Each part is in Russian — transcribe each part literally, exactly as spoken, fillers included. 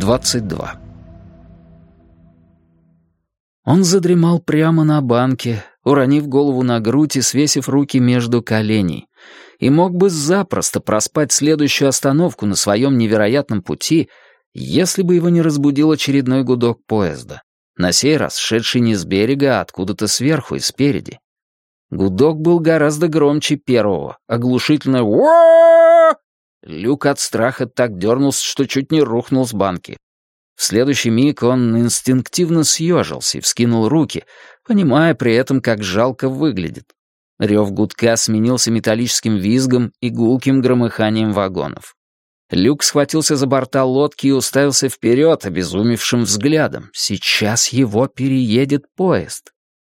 двадцать два. Он задремал прямо на банке, уронив голову на грудь и свесив руки между коленей, и мог бы запросто проспать следующую остановку на своем невероятном пути, если бы его не разбудил очередной гудок поезда, на сей раз шедший не с берега, а откуда-то сверху и спереди. Гудок был гораздо громче первого, оглушительное «Уа!». Люк от страха так дернулся, что чуть не рухнул с банки. В следующий миг он инстинктивно съежился и вскинул руки, понимая при этом, как жалко выглядит. Рев гудка сменился металлическим визгом и гулким громыханием вагонов. Люк схватился за борта лодки и уставился вперед обезумевшим взглядом. Сейчас его переедет поезд.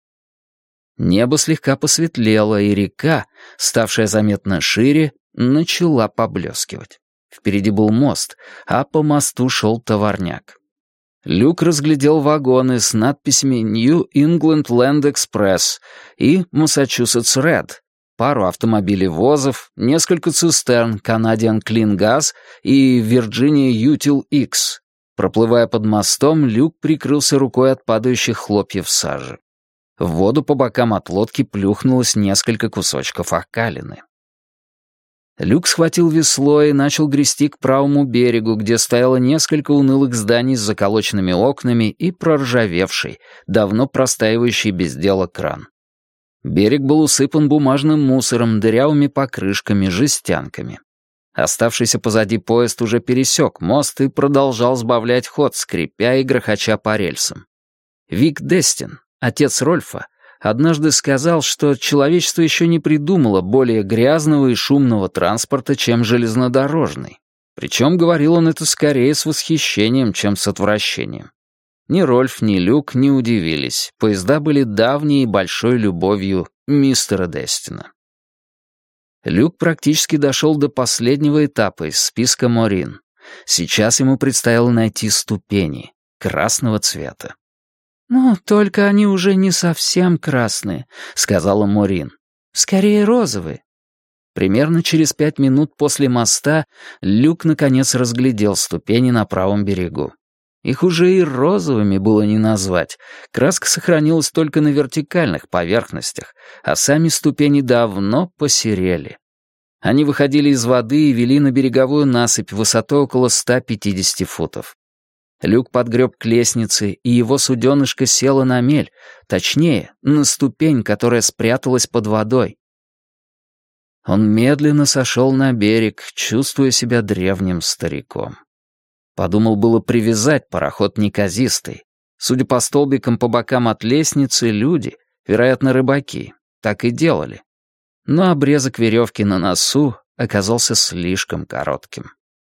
Небо слегка посветлело, и река, ставшая заметно шире, начала поблескивать. Впереди был мост, а по мосту шел товарняк. Люк разглядел вагоны с надписями «New England Land Express» и «Massachusetts Red», пару автомобилей-возов, несколько цистерн «Canadian Clean Gas» и «Virginia Util X». Проплывая под мостом, Люк прикрылся рукой от падающих хлопьев сажи. В воду по бокам от лодки плюхнулось несколько кусочков окалины. Люк схватил весло и начал грести к правому берегу, где стояло несколько унылых зданий с заколоченными окнами и проржавевший, давно простаивающий без дела кран. Берег был усыпан бумажным мусором, дырявыми покрышками, жестянками. Оставшийся позади поезд уже пересек мост и продолжал сбавлять ход, скрипя и грохоча по рельсам. Вик Дестин, отец Рольфа, однажды сказал, что человечество еще не придумало более грязного и шумного транспорта, чем железнодорожный. Причем говорил он это скорее с восхищением, чем с отвращением. Ни Рольф, ни Люк не удивились. Поезда были давней и большой любовью мистера Дестина. Люк практически дошел до последнего этапа из списка Морин. Сейчас ему предстояло найти ступени красного цвета. «Ну, только они уже не совсем красные», — сказала Морин. «Скорее розовые». Примерно через пять минут после моста Люк наконец разглядел ступени на правом берегу. Их уже и розовыми было не назвать. Краска сохранилась только на вертикальных поверхностях, а сами ступени давно посерели. Они выходили из воды и вели на береговую насыпь высотой около ста пятидесяти футов. Люк подгреб к лестнице, и его суденышко село на мель, точнее, на ступень, которая спряталась под водой. Он медленно сошел на берег, чувствуя себя древним стариком. Подумал было привязать пароход неказистый. Судя по столбикам по бокам от лестницы, люди, вероятно, рыбаки, так и делали. Но обрезок веревки на носу оказался слишком коротким.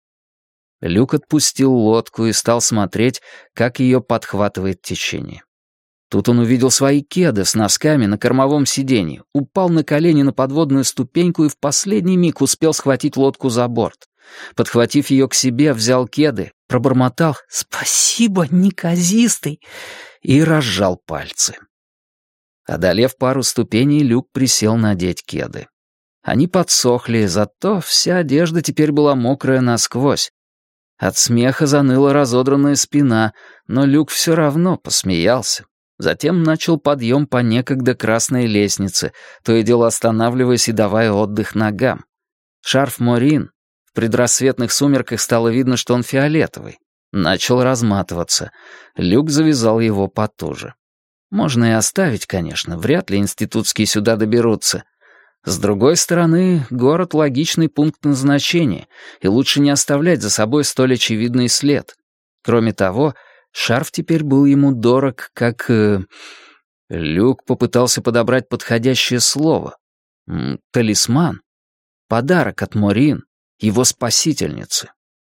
Люк отпустил лодку и стал смотреть, как ее подхватывает течение. Тут он увидел свои кеды с носками на кормовом сиденье, упал на колени на подводную ступеньку и в последний миг успел схватить лодку за борт. Подхватив ее к себе, взял кеды, пробормотал «Спасибо, неказистый!» и разжал пальцы. Одолев пару ступеней, Люк присел надеть кеды. Они подсохли, зато вся одежда теперь была мокрая насквозь. От смеха заныла разодранная спина, но Люк все равно посмеялся. Затем начал подъем по некогда красной лестнице, то и дело останавливаясь и давая отдых ногам. Шарф Морин, в предрассветных сумерках стало видно, что он фиолетовый, начал разматываться. Люк завязал его потуже. Можно и оставить, конечно, вряд ли институтские сюда доберутся. С другой стороны, город — логичный пункт назначения, и лучше не оставлять за собой столь очевидный след. Кроме того, шарф теперь был ему дорог, как... Э... Люк попытался подобрать подходящее слово. М, талисман. Подарок от Морин, его спасительницы.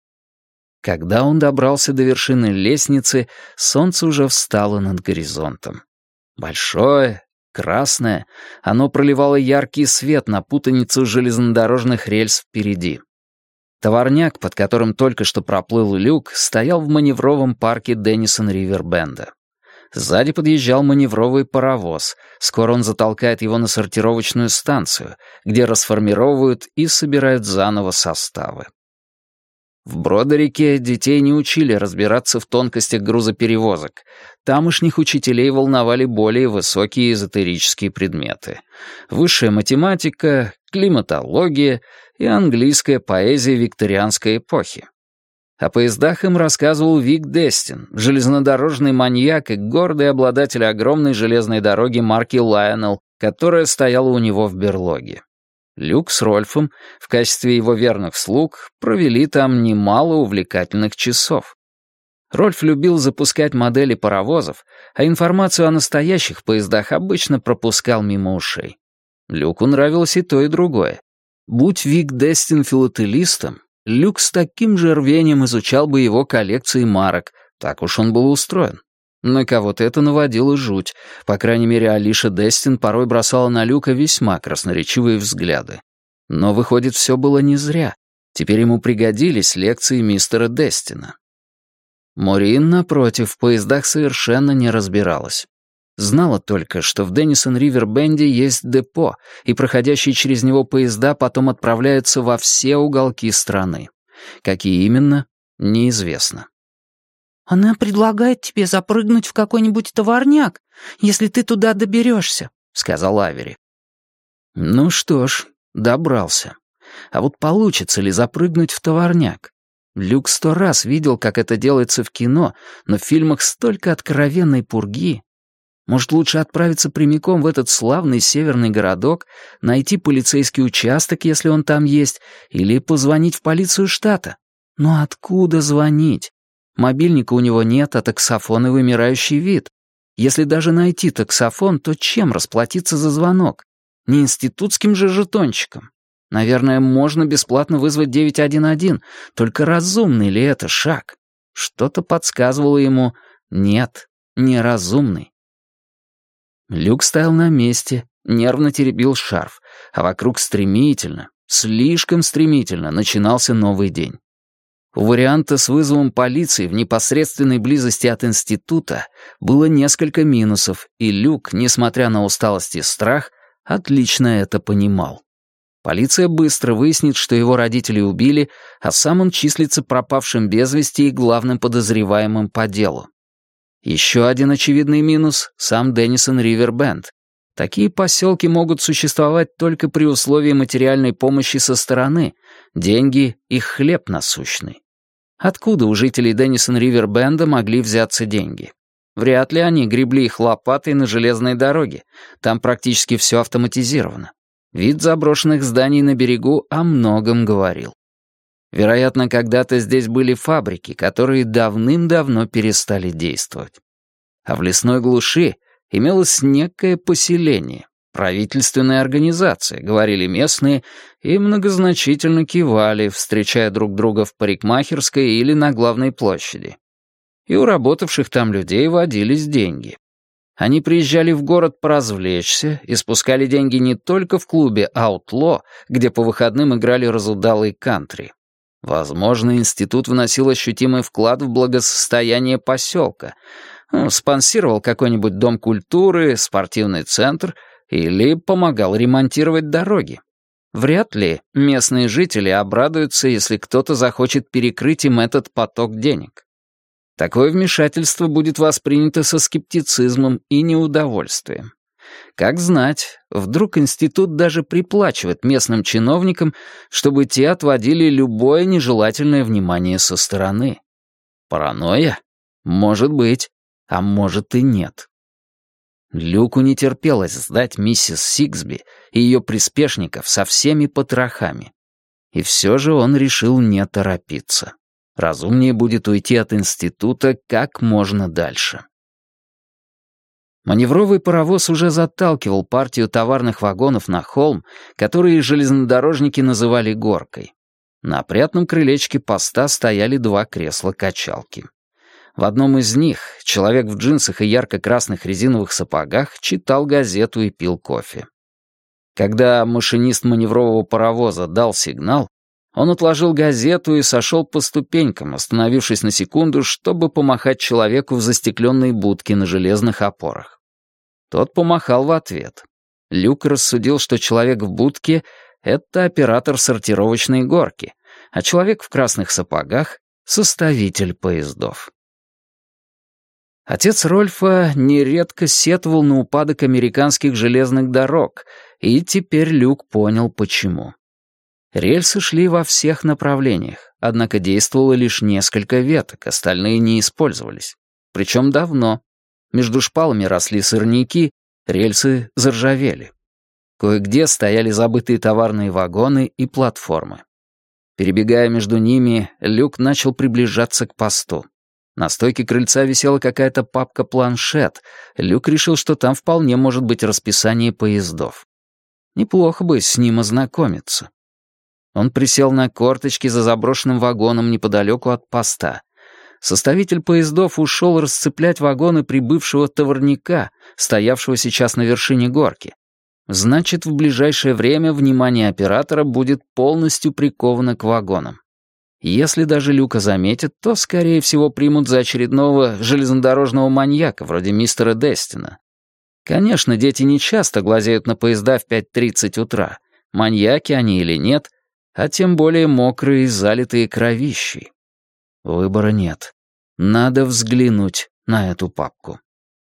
Когда он добрался до вершины лестницы, солнце уже встало над горизонтом. Большое, красное, оно проливало яркий свет на путаницу железнодорожных рельс впереди. Товарняк, под которым только что проплыл Люк, стоял в маневровом парке Деннисон-Ривер-Бенда. Сзади подъезжал маневровый паровоз. Скоро он затолкает его на сортировочную станцию, где расформировывают и собирают заново составы. В Бродерике детей не учили разбираться в тонкостях грузоперевозок. Тамошних учителей волновали более высокие эзотерические предметы. Высшая математика, климатология и английская поэзия викторианской эпохи. О поездах им рассказывал Вик Дестин, железнодорожный маньяк и гордый обладатель огромной железной дороги марки Лайонелл, которая стояла у него в берлоге. Люк с Рольфом в качестве его верных слуг провели там немало увлекательных часов. Рольф любил запускать модели паровозов, а информацию о настоящих поездах обычно пропускал мимо ушей. Люку нравилось и то, и другое. Будь Вик Дестин филателистом, Люк с таким же рвением изучал бы его коллекции марок, так уж он был устроен. На кого-то это наводило жуть. По крайней мере, Алиша Дестин порой бросала на Люка весьма красноречивые взгляды. Но, выходит, все было не зря. Теперь ему пригодились лекции мистера Дестина. Морин, напротив, в поездах совершенно не разбиралась. Знала только, что в Деннисон-Ривер-Бенде есть депо, и проходящие через него поезда потом отправляются во все уголки страны. Какие именно, неизвестно. «Она предлагает тебе запрыгнуть в какой-нибудь товарняк, если ты туда доберешься», — сказал Авери. Ну что ж, добрался. А вот получится ли запрыгнуть в товарняк? Люк сто раз видел, как это делается в кино, но в фильмах столько откровенной пурги. Может, лучше отправиться прямиком в этот славный северный городок, найти полицейский участок, если он там есть, или позвонить в полицию штата? Но откуда звонить? Мобильника у него нет, а таксофон и вымирающий вид. Если даже найти таксофон, то чем расплатиться за звонок? Не институтским же жетончиком. Наверное, можно бесплатно вызвать девять один один, только разумный ли это шаг? Что-то подсказывало ему «нет, неразумный». Люк стоял на месте, нервно теребил шарф, а вокруг стремительно, слишком стремительно начинался новый день. У варианта с вызовом полиции в непосредственной близости от института было несколько минусов, и Люк, несмотря на усталость и страх, отлично это понимал. Полиция быстро выяснит, что его родители убили, а сам он числится пропавшим без вести и главным подозреваемым по делу. Еще один очевидный минус — сам Деннисон-Ривер-Бенд. Такие поселки могут существовать только при условии материальной помощи со стороны, деньги — их хлеб насущный. Откуда у жителей Деннисон-Ривер-Бенда могли взяться деньги? Вряд ли они гребли их лопатой на железной дороге, там практически все автоматизировано. Вид заброшенных зданий на берегу о многом говорил. Вероятно, когда-то здесь были фабрики, которые давным-давно перестали действовать. А в лесной глуши имелось некое поселение, правительственная организация, говорили местные, и многозначительно кивали, встречая друг друга в парикмахерской или на главной площади. И у работавших там людей водились деньги. Они приезжали в город поразвлечься и спускали деньги не только в клубе «Аутло», где по выходным играли разудалые кантри. Возможно, институт вносил ощутимый вклад в благосостояние поселка, ну, спонсировал какой-нибудь дом культуры, спортивный центр или помогал ремонтировать дороги. Вряд ли местные жители обрадуются, если кто-то захочет перекрыть им этот поток денег. Такое вмешательство будет воспринято со скептицизмом и неудовольствием. Как знать, вдруг институт даже приплачивает местным чиновникам, чтобы те отводили любое нежелательное внимание со стороны. Паранойя? Может быть, а может и нет. Люку не терпелось сдать миссис Сиксби и ее приспешников со всеми потрохами. И все же он решил не торопиться. Разумнее будет уйти от института как можно дальше. Маневровый паровоз уже заталкивал партию товарных вагонов на холм, который железнодорожники называли горкой. На опрятном крылечке поста стояли два кресла-качалки. В одном из них человек в джинсах и ярко-красных резиновых сапогах читал газету и пил кофе. Когда машинист маневрового паровоза дал сигнал, он отложил газету и сошел по ступенькам, остановившись на секунду, чтобы помахать человеку в застекленной будке на железных опорах. Тот помахал в ответ. Люк рассудил, что человек в будке — это оператор сортировочной горки, а человек в красных сапогах — составитель поездов. Отец Рольфа нередко сетовал на упадок американских железных дорог, и теперь Люк понял, почему. Рельсы шли во всех направлениях, однако действовало лишь несколько веток, остальные не использовались. Причем давно. Между шпалами росли сорняки, рельсы заржавели. Кое-где стояли забытые товарные вагоны и платформы. Перебегая между ними, Люк начал приближаться к посту. На стойке крыльца висела какая-то папка-планшет. Люк решил, что там вполне может быть расписание поездов. Неплохо бы с ним ознакомиться. Он присел на корточки за заброшенным вагоном неподалеку от поста. Составитель поездов ушел расцеплять вагоны прибывшего товарняка, стоявшего сейчас на вершине горки. Значит, в ближайшее время внимание оператора будет полностью приковано к вагонам. Если даже Люка заметят, то, скорее всего, примут за очередного железнодорожного маньяка, вроде мистера Дестина. Конечно, дети не часто глазеют на поезда в пять тридцать утра, маньяки они или нет, а тем более мокрые и залитые кровищей. Выбора нет. Надо взглянуть на эту папку.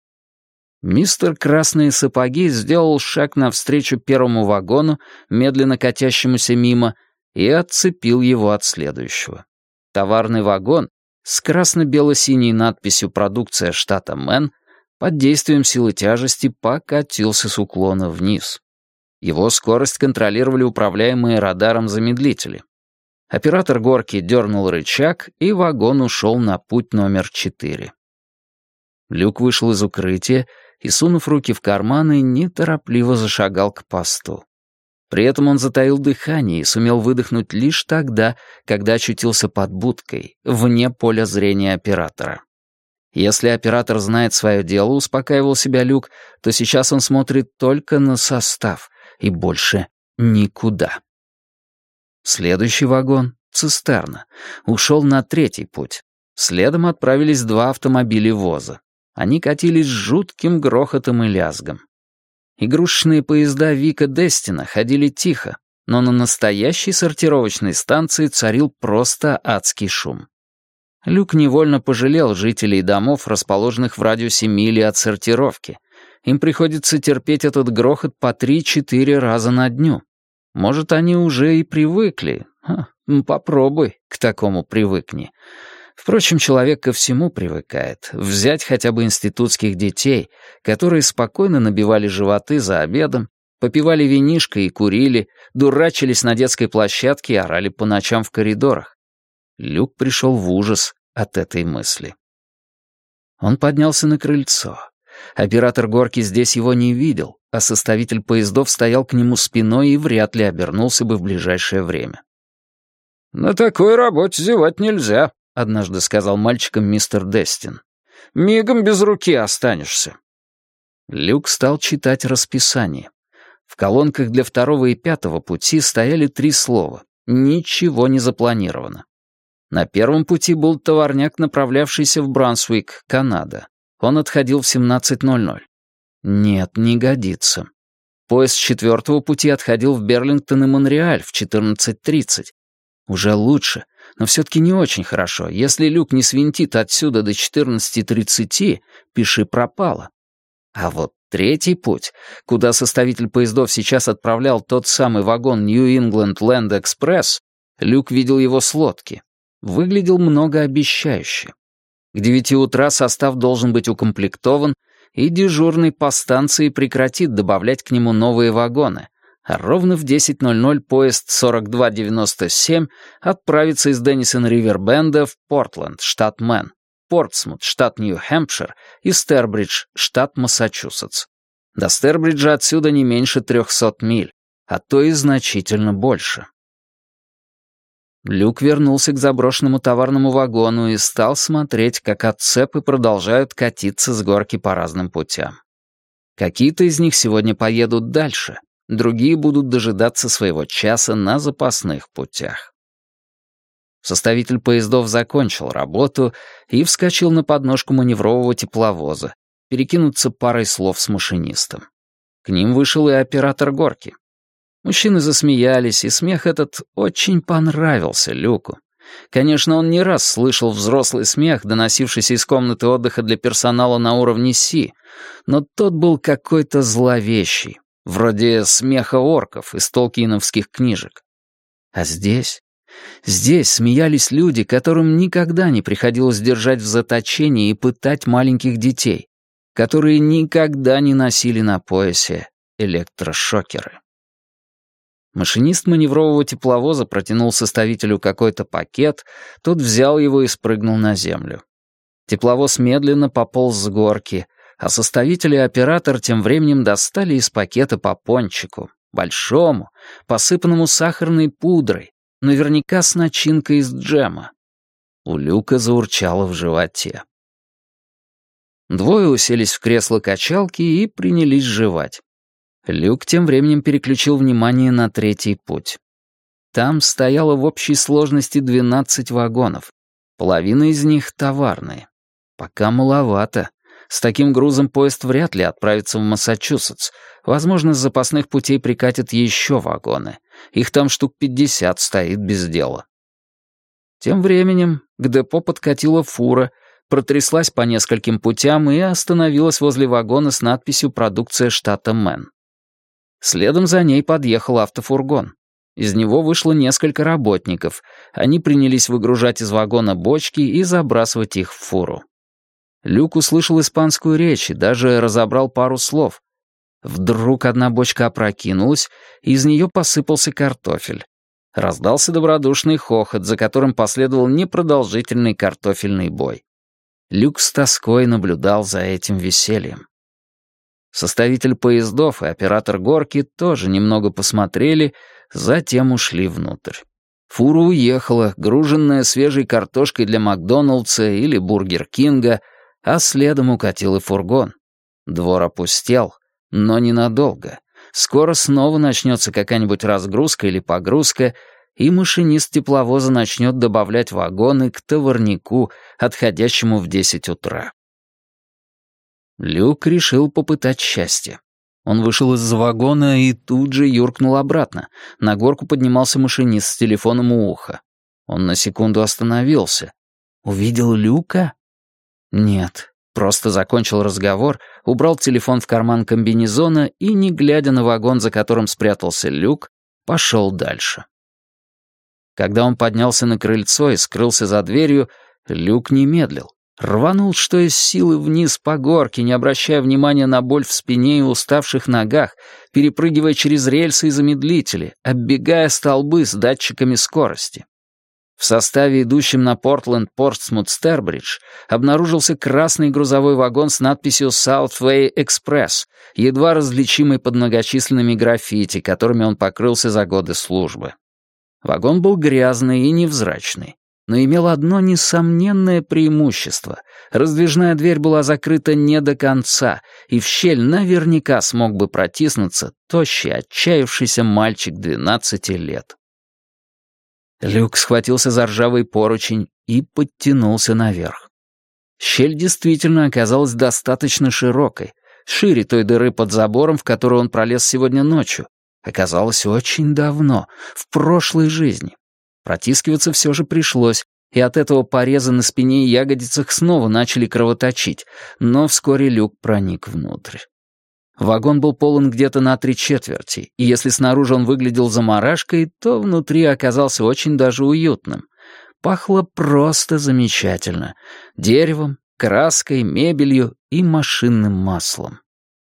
Мистер Красные Сапоги сделал шаг навстречу первому вагону, медленно катящемуся мимо, и отцепил его от следующего. Товарный вагон с красно-бело-синей надписью «Продукция штата Мэн» под действием силы тяжести покатился с уклона вниз. Его скорость контролировали управляемые радаром замедлители. Оператор горки дернул рычаг, и вагон ушел на путь номер четыре. Люк вышел из укрытия и, сунув руки в карманы, неторопливо зашагал к посту. При этом он затаил дыхание и сумел выдохнуть лишь тогда, когда очутился под будкой, вне поля зрения оператора. Если оператор знает свое дело, успокаивал себя Люк, то сейчас он смотрит только на состав и больше никуда. Следующий вагон, цистерна, ушел на третий путь. Следом отправились два автомобиля-воза. Они катились с жутким грохотом и лязгом. Игрушечные поезда Вика Дестина ходили тихо, но на настоящей сортировочной станции царил просто адский шум. Люк невольно пожалел жителей домов, расположенных в радиусе мили от сортировки. Им приходится терпеть этот грохот по три-четыре раза на дню. Может, они уже и привыкли. Ха, попробуй к такому привыкни. Впрочем, человек ко всему привыкает. Взять хотя бы институтских детей, которые спокойно набивали животы за обедом, попивали винишко и курили, дурачились на детской площадке и орали по ночам в коридорах. Люк пришел в ужас от этой мысли. Он поднялся на крыльцо. Оператор горки здесь его не видел, а составитель поездов стоял к нему спиной и вряд ли обернулся бы в ближайшее время. «На такой работе зевать нельзя», — однажды сказал мальчикам мистер Дестин. «Мигом без руки останешься». Люк стал читать расписание. В колонках для второго и пятого пути стояли три слова. Ничего не запланировано. На первом пути был товарняк, направлявшийся в Брансуик, Канада. Он отходил в семнадцать ноль ноль. Нет, не годится. Поезд с четвертого пути отходил в Берлингтон и Монреаль в четырнадцать тридцать. Уже лучше, но все-таки не очень хорошо. Если Люк не свинтит отсюда до четырнадцати тридцати, пиши пропало. А вот третий путь, куда составитель поездов сейчас отправлял тот самый вагон New England Land Express, Люк видел его с лодки. Выглядел многообещающе. К девяти утра состав должен быть укомплектован, и дежурный по станции прекратит добавлять к нему новые вагоны, а ровно в десять ноль ноль поезд сорок два девяносто семь отправится из Деннисон-Ривербенда в Портленд, штат Мэн, Портсмут, штат Нью-Хэмпшир, и Стербридж, штат Массачусетс. До Стербриджа отсюда не меньше трехсот миль, а то и значительно больше. Люк вернулся к заброшенному товарному вагону и стал смотреть, как отцепы продолжают катиться с горки по разным путям. Какие-то из них сегодня поедут дальше, другие будут дожидаться своего часа на запасных путях. Составитель поездов закончил работу и вскочил на подножку маневрового тепловоза, перекинуться парой слов с машинистом. К ним вышел и оператор горки. Мужчины засмеялись, и смех этот очень понравился Люку. Конечно, он не раз слышал взрослый смех, доносившийся из комнаты отдыха для персонала на уровне Си, но тот был какой-то зловещий, вроде смеха орков из толкиновских книжек. А здесь... Здесь смеялись люди, которым никогда не приходилось держать в заточении и пытать маленьких детей, которые никогда не носили на поясе электрошокеры. Машинист маневрового тепловоза протянул составителю какой-то пакет, тот взял его и спрыгнул на землю. Тепловоз медленно пополз с горки, а составитель и оператор тем временем достали из пакета по пончику, большому, посыпанному сахарной пудрой, наверняка с начинкой из джема. У Люка заурчало в животе. Двое уселись в кресло-качалки и принялись жевать. Люк тем временем переключил внимание на третий путь. Там стояло в общей сложности двенадцать вагонов. Половина из них товарные. Пока маловато. С таким грузом поезд вряд ли отправится в Массачусетс. Возможно, с запасных путей прикатят еще вагоны. Их там штук пятьдесят стоит без дела. Тем временем к депо подкатила фура, протряслась по нескольким путям и остановилась возле вагона с надписью «Продукция штата Мэн». Следом за ней подъехал автофургон. Из него вышло несколько работников. Они принялись выгружать из вагона бочки и забрасывать их в фуру. Люк услышал испанскую речь и даже разобрал пару слов. Вдруг одна бочка опрокинулась, и из нее посыпался картофель. Раздался добродушный хохот, за которым последовал непродолжительный картофельный бой. Люк с тоской наблюдал за этим весельем. Составитель поездов и оператор горки тоже немного посмотрели, затем ушли внутрь. Фура уехала, груженная свежей картошкой для Макдоналдса или Бургер Кинга, а следом укатил и фургон. Двор опустел, но ненадолго. Скоро снова начнется какая-нибудь разгрузка или погрузка, и машинист тепловоза начнет добавлять вагоны к товарнику, отходящему в десять утра. Люк решил попытать счастье. Он вышел из-за вагона и тут же юркнул обратно. На горку поднимался машинист с телефоном у уха. Он на секунду остановился. Увидел Люка? Нет, просто закончил разговор, убрал телефон в карман комбинезона и, не глядя на вагон, за которым спрятался Люк, пошел дальше. Когда он поднялся на крыльцо и скрылся за дверью, Люк не медлил. Рванул, что из силы, вниз по горке, не обращая внимания на боль в спине и уставших ногах, перепрыгивая через рельсы и замедлители, оббегая столбы с датчиками скорости. В составе, идущем на Портленд-Портсмут-Стербридж, обнаружился красный грузовой вагон с надписью «Southway Express», едва различимый под многочисленными граффити, которыми он покрылся за годы службы. Вагон был грязный и невзрачный, но имел одно несомненное преимущество. Раздвижная дверь была закрыта не до конца, и в щель наверняка смог бы протиснуться тощий, отчаявшийся мальчик двенадцати лет. Люк схватился за ржавый поручень и подтянулся наверх. Щель действительно оказалась достаточно широкой, шире той дыры под забором, в которую он пролез сегодня ночью. Оказалось, очень давно, в прошлой жизни. Протискиваться все же пришлось, и от этого порезы на спине и ягодицах снова начали кровоточить, но вскоре Люк проник внутрь. Вагон был полон где-то на три четверти, и если снаружи он выглядел заморашкой, то внутри оказался очень даже уютным. Пахло просто замечательно. Деревом, краской, мебелью и машинным маслом.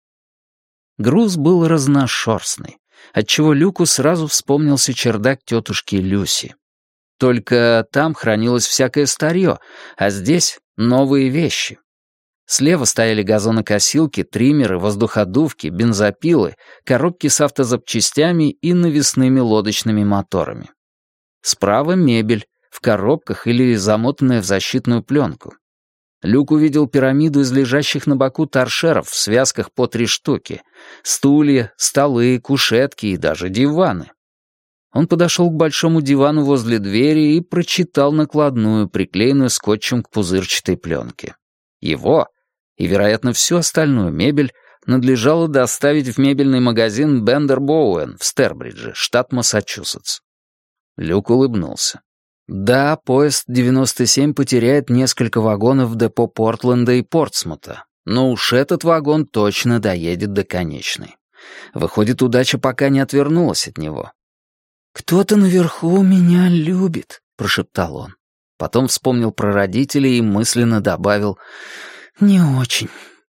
Груз был разношерстный, отчего Люку сразу вспомнился чердак тетушки Люси. Только там хранилось всякое старье, а здесь новые вещи. Слева стояли газонокосилки, триммеры, воздуходувки, бензопилы, коробки с автозапчастями и навесными лодочными моторами. Справа мебель, в коробках или замотанная в защитную пленку. Люк увидел пирамиду из лежащих на боку торшеров в связках по три штуки, стулья, столы, кушетки и даже диваны. Он подошел к большому дивану возле двери и прочитал накладную, приклеенную скотчем к пузырчатой пленке. Его и, вероятно, всю остальную мебель надлежало доставить в мебельный магазин Бендер Боуэн в Стербридже, штат Массачусетс. Люк улыбнулся. Да, поезд девяносто семь потеряет несколько вагонов в депо Портленда и Портсмута, но уж этот вагон точно доедет до конечной. Выходит, удача пока не отвернулась от него. «Кто-то наверху меня любит», — прошептал он. Потом вспомнил про родителей и мысленно добавил «не очень».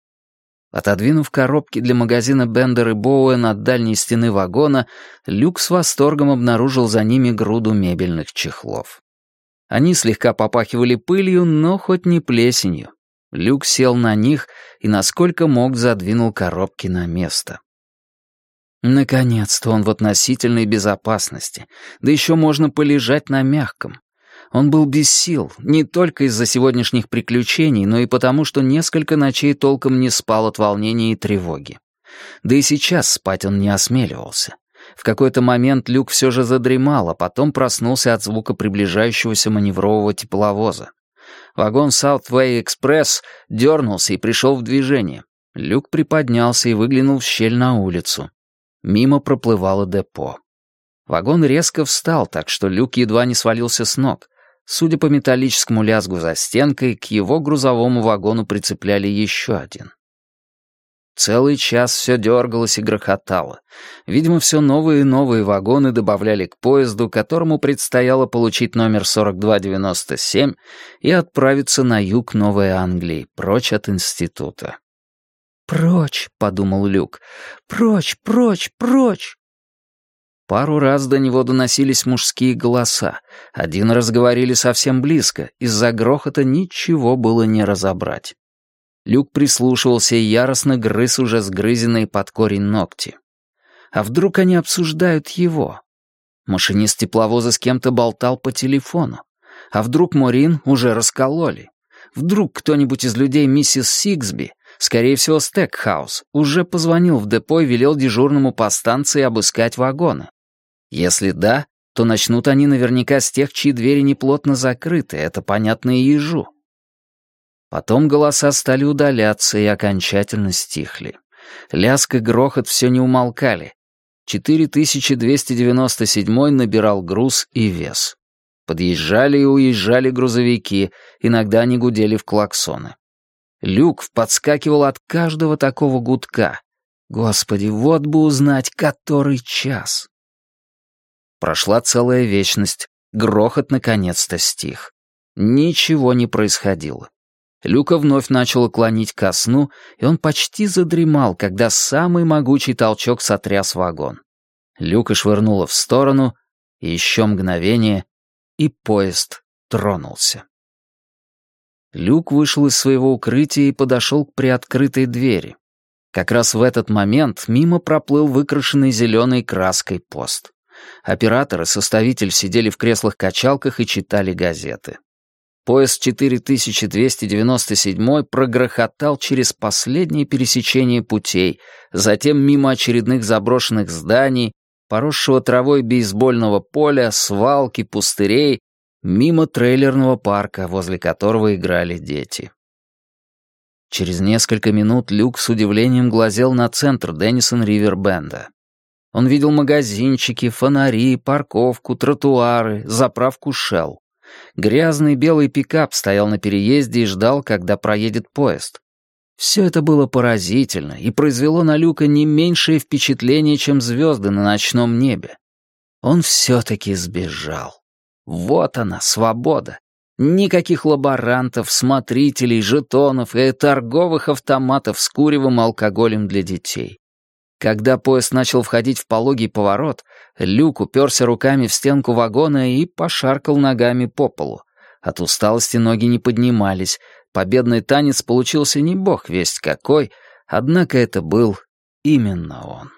Отодвинув коробки для магазина Бендер и Боуэн от дальней стены вагона, Люк с восторгом обнаружил за ними груду мебельных чехлов. Они слегка попахивали пылью, но хоть не плесенью. Люк сел на них и, насколько мог, задвинул коробки на место. Наконец-то он в относительной безопасности, да еще можно полежать на мягком. Он был без сил, не только из-за сегодняшних приключений, но и потому, что несколько ночей толком не спал от волнения и тревоги. Да и сейчас спать он не осмеливался. В какой-то момент Люк все же задремал, а потом проснулся от звука приближающегося маневрового тепловоза. Вагон Southway Express дернулся и пришел в движение. Люк приподнялся и выглянул в щель на улицу. Мимо проплывало депо. Вагон резко встал, так что Люк едва не свалился с ног. Судя по металлическому лязгу за стенкой, к его грузовому вагону прицепляли еще один. Целый час все дергалось и грохотало. Видимо, все новые и новые вагоны добавляли к поезду, которому предстояло получить номер сорок два девяносто семь и отправиться на юг Новой Англии, прочь от института. «Прочь», — подумал Люк, — «прочь, прочь, прочь». Пару раз до него доносились мужские голоса. Один раз говорили совсем близко, из-за грохота ничего было не разобрать. Люк прислушивался и яростно грыз уже сгрызенные под корень ногти. А вдруг они обсуждают его? Машинист тепловоза с кем-то болтал по телефону. А вдруг Морин уже раскололи? Вдруг кто-нибудь из людей миссис Сиксби, скорее всего Стекхаус, уже позвонил в депо и велел дежурному по станции обыскать вагоны? Если да, то начнут они наверняка с тех, чьи двери неплотно закрыты, это понятно и ежу. Потом голоса стали удаляться и окончательно стихли. Лязг и грохот все не умолкали. четыре тысячи двести девяносто седьмой набирал груз и вес. Подъезжали и уезжали грузовики, иногда они гудели в клаксоны. Люк подскакивал от каждого такого гудка. Господи, вот бы узнать, который час. Прошла целая вечность, грохот наконец-то стих. Ничего не происходило. Люка вновь начало клонить ко сну, и он почти задремал, когда самый могучий толчок сотряс вагон. Люка швырнуло в сторону, и еще мгновение, и поезд тронулся. Люк вышел из своего укрытия и подошел к приоткрытой двери. Как раз в этот момент мимо проплыл выкрашенный зеленой краской пост. Оператор и составитель сидели в креслах-качалках и читали газеты. Поезд четыре тысячи двести девяносто семь прогрохотал через последнее пересечение путей, затем мимо очередных заброшенных зданий, поросшего травой бейсбольного поля, свалки, пустырей, мимо трейлерного парка, возле которого играли дети. Через несколько минут Люк с удивлением глазел на центр Деннисон-Ривер-Бенда. Он видел магазинчики, фонари, парковку, тротуары, заправку Shell. Грязный белый пикап стоял на переезде и ждал, когда проедет поезд. Все это было поразительно и произвело на Люка не меньшее впечатление, чем звезды на ночном небе. Он все-таки сбежал. Вот она, свобода. Никаких лаборантов, смотрителей, жетонов и торговых автоматов с куревом и алкоголем для детей. Когда поезд начал входить в пологий поворот, Люк уперся руками в стенку вагона и пошаркал ногами по полу. От усталости ноги не поднимались, победный танец получился не бог весть какой, однако это был именно он.